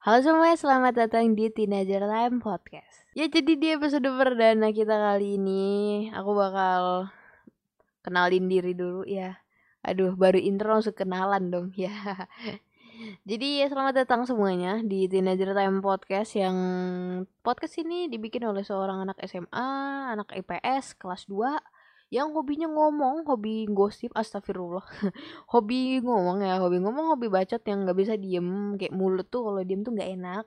Halo semuanya, selamat datang di Teenager Time Podcast. Ya, jadi di episode perdana kita kali ini, aku bakal kenalin diri dulu ya. Aduh, baru intro langsung kenalan dong ya. Jadi ya selamat datang semuanya di Teenager Time Podcast yang podcast ini dibikin oleh seorang anak SMA, anak IPS kelas 2 yang hobinya ngomong, hobi gosip, astagfirullah. Hobi ngomong, hobi bacot yang nggak bisa diem, kayak mulut tuh kalau diem tuh nggak enak.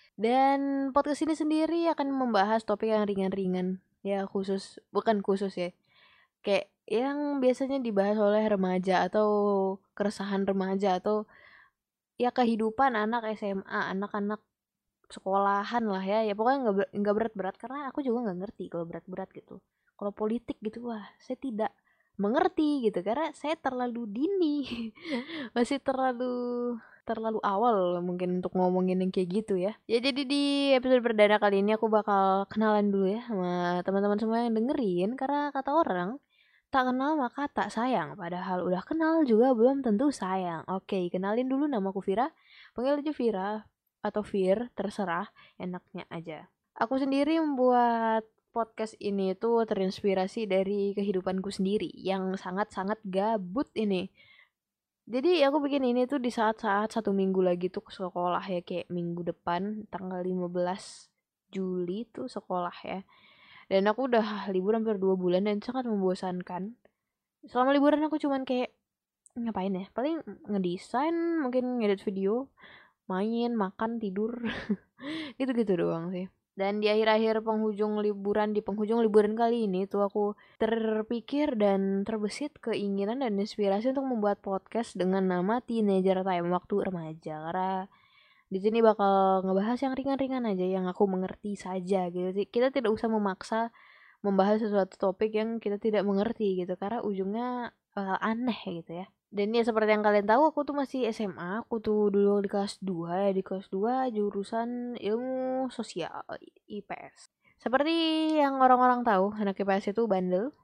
Dan podcast ini sendiri akan membahas topik yang ringan-ringan, ya khusus, bukan khusus ya, kayak yang biasanya dibahas oleh remaja atau keresahan remaja atau ya kehidupan anak SMA, anak-anak sekolahan lah ya, ya pokoknya nggak berat-berat karena aku juga nggak ngerti kalau berat-berat gitu. Kalau politik gitu, wah saya tidak mengerti gitu karena saya terlalu dini, masih terlalu terlalu awal mungkin untuk ngomongin yang kayak gitu ya. Ya jadi di episode perdana kali ini aku bakal kenalan dulu ya sama teman-teman semua yang dengerin karena kata orang tak kenal maka tak sayang. Padahal udah kenal juga belum tentu sayang. Oke, kenalin dulu, namaku Vira. Panggil aja Vira atau Vir, terserah, enaknya aja. Aku sendiri membuat podcast ini tuh terinspirasi dari kehidupanku sendiri yang sangat-sangat gabut ini. Jadi aku bikin ini tuh di saat-saat 1 minggu lagi tuh ke sekolah ya, kayak minggu depan tanggal 15 Juli tuh sekolah ya. Dan aku udah libur hampir 2 bulan dan sangat membosankan. Selama liburan aku cuman kayak ngapain ya? Paling ngedesain, mungkin ngedit video, main, makan, tidur. Gitu-gitu doang sih. Dan di akhir-akhir penghujung liburan kali ini tuh aku terpikir dan terbesit keinginan dan inspirasi untuk membuat podcast dengan nama Teenager Time, waktu remaja. Karena di sini bakal ngebahas yang ringan-ringan aja, yang aku mengerti saja gitu. Kita tidak usah memaksa membahas sesuatu topik yang kita tidak mengerti gitu karena ujungnya aneh gitu ya. Dan ya seperti yang kalian tahu aku tuh masih SMA, aku tuh dulu di kelas 2 ya, di kelas 2 jurusan ilmu sosial IPS. Seperti yang orang-orang tahu, anak IPS itu bandel,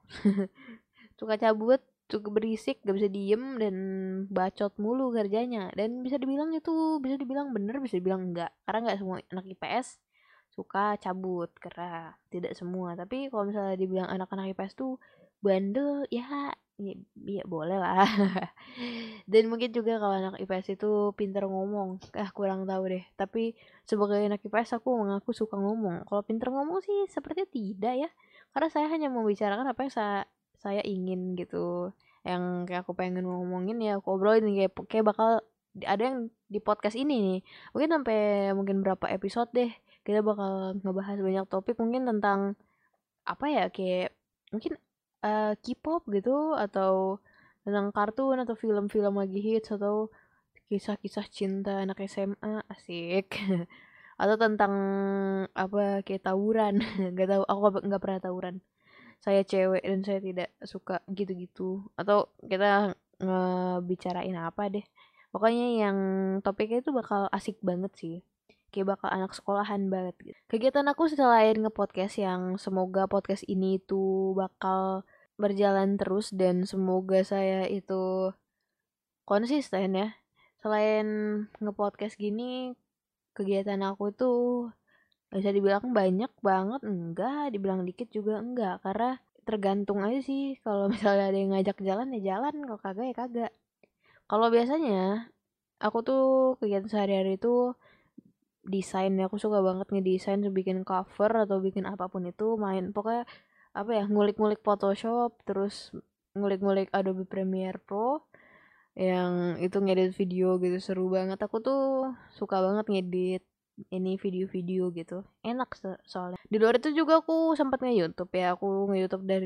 suka cabut, suka berisik, gak bisa diem, dan bacot mulu kerjanya. Dan bisa dibilang itu, bisa dibilang bener, bisa dibilang enggak. Karena enggak semua anak IPS suka cabut, karena tidak semua. Tapi kalau misalnya dibilang anak-anak IPS tuh bandel, ya, ya boleh lah. Dan mungkin juga kalau anak IPS itu pintar ngomong, kurang tahu deh. Tapi sebagai anak IPS aku mengaku suka ngomong. Kalau pintar ngomong sih sepertinya tidak ya, karena saya hanya membicarakan apa yang saya ingin gitu, yang kayak aku pengen ngomongin ya aku obrolin, kayak bakal ada yang di podcast ini nih, mungkin sampai mungkin berapa episode deh kita bakal ngebahas banyak topik mungkin tentang apa ya, kayak mungkin K-pop gitu, atau tentang kartun atau film-film lagi hits, atau kisah-kisah cinta anak SMA asik. Atau tentang apa, kayak tawuran. Nggak tahu, aku nggak pernah tawuran, saya cewek dan saya tidak suka gitu-gitu. Atau kita ngebicarain apa deh, pokoknya yang topiknya itu bakal asik banget sih, kayak bakal anak sekolahan banget gitu. Kegiatan aku selain ngepodcast, yang semoga podcast ini tuh bakal berjalan terus dan semoga saya itu konsisten ya. Selain ngepodcast gini, kegiatan aku tuh bisa dibilang banyak banget enggak, dibilang dikit juga enggak, karena tergantung aja sih. Kalau misalnya ada yang ngajak jalan ya jalan, kalau kagak ya kagak. Kalau biasanya aku tuh kegiatan sehari-hari itu desain ya, aku suka banget ngedesain, bikin cover atau bikin apapun itu, main pokoknya apa ya, ngulik-ngulik Photoshop, terus ngulik-ngulik Adobe Premiere Pro, yang itu ngedit video gitu, seru banget. Aku tuh suka banget ngedit ini video-video gitu, enak soalnya. Di luar itu juga aku sempat nge-YouTube ya, aku nge-YouTube dari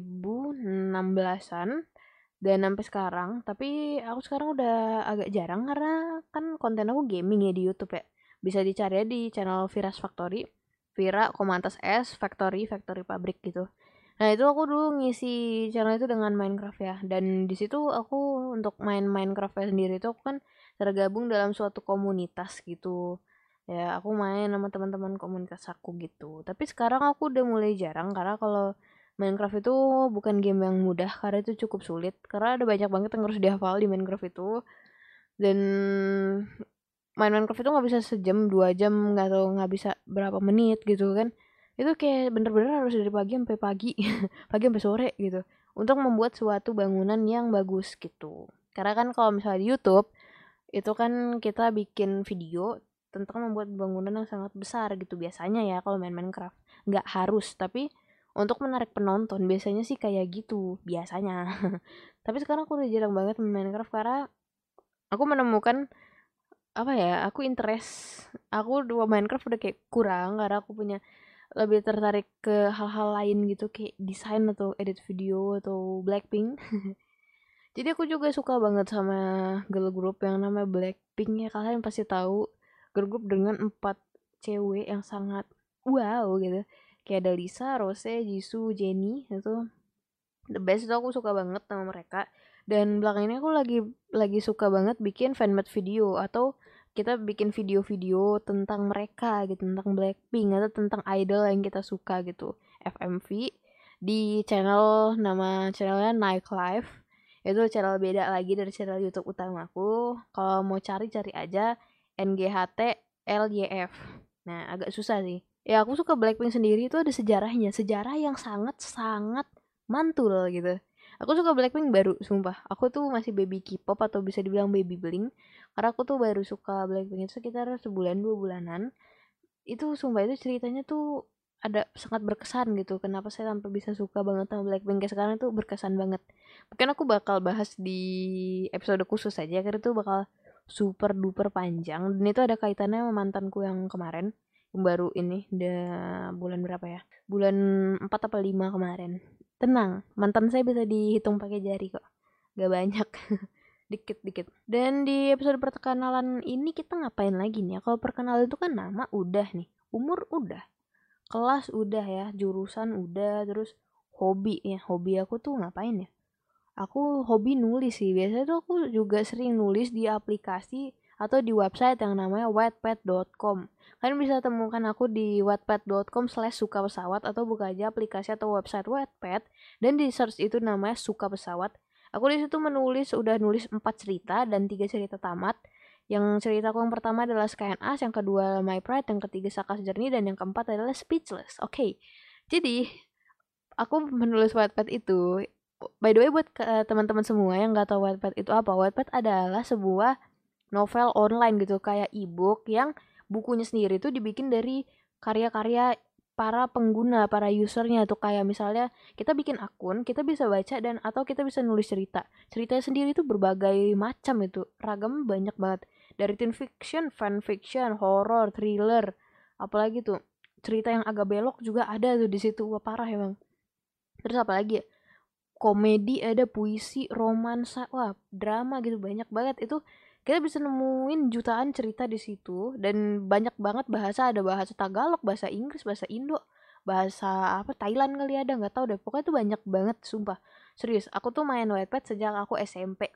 2016-an dan sampai sekarang. Tapi aku sekarang udah agak jarang karena kan konten aku gaming ya di YouTube ya. Bisa dicari ya di channel Vira's Factory, Vira Komantas S Factory, Factory pabrik gitu. Nah itu aku dulu ngisi channel itu dengan Minecraft ya, dan di situ aku untuk main Minecraft sendiri itu aku kan tergabung dalam suatu komunitas gitu. Ya aku main sama teman-teman komunitas aku gitu. Tapi sekarang aku udah mulai jarang karena kalau Minecraft itu bukan game yang mudah, karena itu cukup sulit karena ada banyak banget yang harus dihafal di Minecraft itu. Dan main Minecraft itu nggak bisa sejam 2 jam, nggak tahu nggak bisa berapa menit gitu kan. Itu kayak bener-bener harus dari pagi sampai pagi pagi sampai sore gitu untuk membuat suatu bangunan yang bagus gitu. Karena kan kalau misalnya di YouTube itu kan kita bikin video tentang membuat bangunan yang sangat besar gitu biasanya ya kalau main Minecraft. Nggak harus, tapi untuk menarik penonton biasanya sih kayak gitu biasanya. Tapi sekarang aku udah jarang banget main Minecraft karena aku menemukan apa ya, aku interest, aku dua Minecraft udah kayak kurang karena aku punya lebih tertarik ke hal-hal lain gitu kayak desain atau edit video atau Blackpink. Jadi aku juga suka banget sama girl group yang namanya Blackpink ya, kalian pasti tahu girl group dengan 4 cewek yang sangat wow gitu. Kayak ada Lisa, Rose, Jisoo, Jennie itu the best, itu aku suka banget sama mereka. Dan belakang ini aku lagi suka banget bikin fanmade video atau kita bikin video-video tentang mereka gitu, tentang Blackpink atau tentang idol yang kita suka gitu, FMV di channel, nama channelnya Night Life. Itu channel beda lagi dari channel YouTube utamaku. Kalau mau cari aja NGHT LYF. Nah, agak susah sih. Ya aku suka Blackpink sendiri itu ada sejarahnya, sejarah yang sangat-sangat mantul gitu. Aku suka Blackpink baru, sumpah. Aku tuh masih baby K-pop atau bisa dibilang baby Blink. Karena aku tuh baru suka Blackpink itu sekitar sebulan 2 bulanan. Itu sumpah itu ceritanya tuh ada sangat berkesan gitu. Kenapa saya sampai bisa suka banget sama Blackpink kayak sekarang tuh berkesan banget. Mungkin aku bakal bahas di episode khusus aja karena itu bakal super duper panjang dan itu ada kaitannya sama mantanku yang kemarin, yang baru ini udah bulan berapa ya? Bulan 4 apa 5 kemarin. Tenang, mantan saya bisa dihitung pakai jari kok. Gak banyak. Dikit-dikit. Dan di episode perkenalan ini kita ngapain lagi nih ya? Kalau perkenalan itu kan nama udah nih, umur udah, kelas udah ya, jurusan udah, terus hobi ya. Hobi aku tuh ngapain ya? Aku hobi nulis sih. Biasanya tuh aku juga sering nulis di aplikasi atau di website yang namanya wattpad.com. Kalian bisa temukan aku di wattpad.com/suka pesawat atau buka aja aplikasi atau website Wattpad dan di search itu namanya suka pesawat. Aku di situ udah nulis 4 cerita dan 3 cerita tamat. Yang ceritaku yang pertama adalah Sky and Us, yang kedua My Pride, yang ketiga Sakas Journey, dan yang keempat adalah Speechless. Oke. Jadi, aku menulis Wattpad itu, by the way buat teman-teman semua yang nggak tahu Wattpad itu apa, Wattpad adalah sebuah novel online gitu, kayak ebook yang bukunya sendiri itu dibikin dari karya-karya para pengguna, para usernya tuh, kayak misalnya kita bikin akun, kita bisa baca dan atau kita bisa nulis cerita. Ceritanya sendiri tuh berbagai macam itu, ragam banyak banget. Dari teen fiction, fan fiction, horror, thriller, apalagi tuh cerita yang agak belok juga ada tuh di situ. Wah, parah emang. Terus apa lagi ya? Komedi ada, puisi, romansa, wah drama gitu banyak banget itu. Kita bisa nemuin jutaan cerita di situ dan banyak banget bahasa, ada bahasa Tagalog, bahasa Inggris, bahasa Indo, bahasa apa Thailand kali ada, nggak tahu deh, pokoknya tuh banyak banget sumpah. Serius, aku tuh main Wattpad sejak aku SMP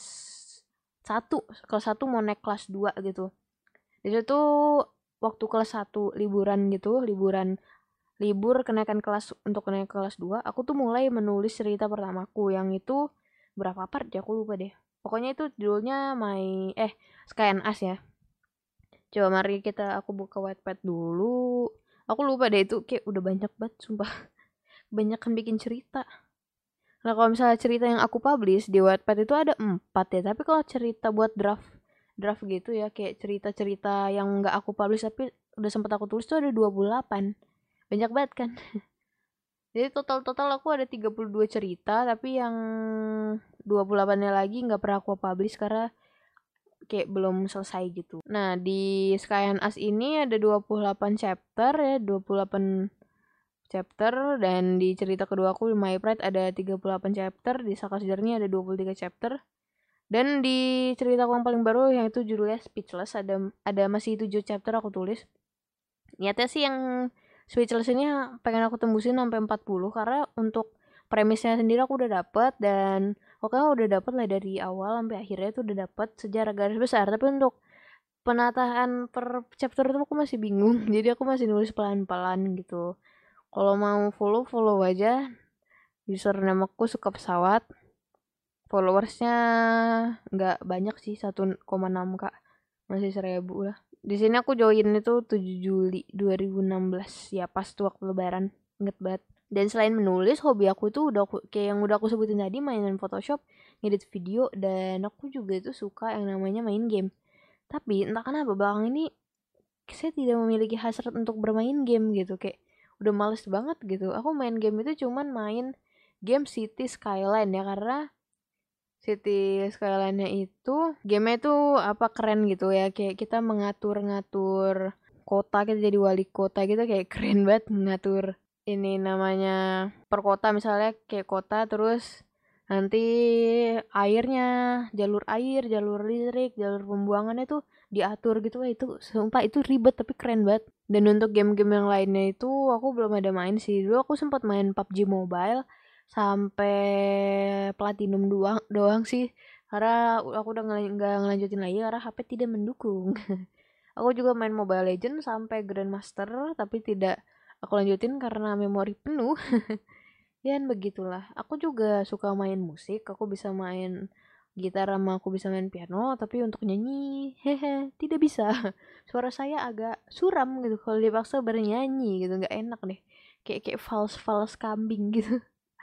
kelas 1 mau naik kelas 2 gitu. Di situ waktu kelas 1 liburan gitu, libur kenaikan kelas untuk naik kelas 2, aku tuh mulai menulis cerita pertamaku yang itu berapa part ya, aku lupa deh. Pokoknya itu judulnya Sky and Us ya. Coba mari aku buka Wattpad dulu. Aku lupa deh itu kayak udah banyak banget sumpah. Banyak kan bikin cerita. Nah, kalau misalnya cerita yang aku publish di Wattpad itu ada 4 ya, tapi kalau cerita buat draft gitu ya, kayak cerita-cerita yang nggak aku publish tapi udah sempat aku tulis tuh ada 28. Banyak banget kan. Jadi total aku ada 32 cerita, tapi yang 28-nya lagi nggak pernah aku publish karena kayak belum selesai gitu. Nah, di Sky and Us ini ada 28 chapter ya, 28 chapter, dan di cerita kedua aku My Pride ada 38 chapter, di Sakas Journey ada 23 chapter. Dan di cerita aku yang paling baru yang itu judulnya Speechless ada masih 7 chapter aku tulis. Niatnya sih yang Speechless ini pengen aku tembusin sampai 40 karena untuk premisnya sendiri aku udah dapet dan pokoknya udah dapet lah dari awal sampai akhirnya itu udah dapet sejarah garis besar, tapi untuk penataan per chapter itu aku masih bingung jadi aku masih nulis pelan-pelan gitu. Kalau mau follow aja, username aku suka pesawat, followersnya nggak banyak sih, 1,6K masih 1.000 lah. Di sini aku join itu 7 Juli 2016 ya, pas tuh waktu lebaran, inget banget. Dan selain menulis, hobi aku tuh kayak yang udah aku sebutin tadi, mainan Photoshop, ngedit video, dan aku juga itu suka yang namanya main game. Tapi entah kenapa belakang ini saya tidak memiliki hasrat untuk bermain game gitu, kayak udah males banget gitu. Aku main game itu cuman main game City Skyline ya, karena City Skyline-nya itu game-nya itu apa keren gitu ya, kayak kita mengatur-ngatur kota, kita jadi wali kota gitu, kayak keren banget ngatur ini namanya per kota, misalnya kayak kota, terus nanti airnya, jalur air, jalur listrik, jalur pembuangannya tuh diatur gitu. Wah, itu sumpah itu ribet tapi keren banget. Dan untuk game-game yang lainnya itu aku belum ada main sih. Dulu aku sempat main PUBG Mobile sampai platinum doang doang sih, karena aku udah nggak ngelanjutin lagi karena HP tidak mendukung. Aku juga main Mobile Legends sampai Grandmaster tapi tidak aku lanjutin karena memori penuh. Dan begitulah. Aku juga suka main musik, aku bisa main gitar sama aku bisa main piano, tapi untuk nyanyi, hehe, tidak bisa. Suara saya agak suram gitu kalau dipaksa bernyanyi gitu, nggak enak deh. Kayak fals kambing gitu.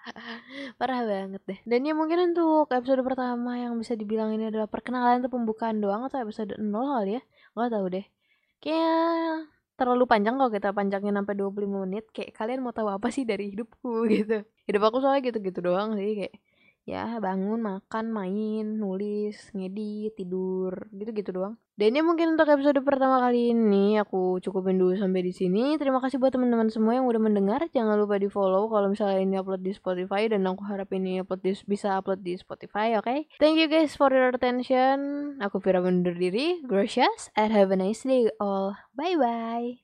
Parah banget deh. Dan ya mungkin untuk episode pertama yang bisa dibilang ini adalah perkenalan atau pembukaan doang, atau episode 0 kali ya. Gak tahu deh. Kayak terlalu panjang kalau kita panjangin sampai 25 menit. Kayak kalian mau tahu apa sih dari hidupku gitu. Hidup aku soalnya gitu-gitu doang sih, kayak ya bangun, makan, main, nulis, ngedit, tidur, gitu-gitu doang. Dan ini mungkin untuk episode pertama kali ini aku cukupin dulu sampai di sini. Terima kasih buat teman-teman semua yang udah mendengar. Jangan lupa di-follow kalau misalnya ini upload di Spotify, dan aku harap ini bisa upload di Spotify, oke? Okay? Thank you guys for your attention. Aku Vira undur diri. Gracias and have a nice day all. Bye bye.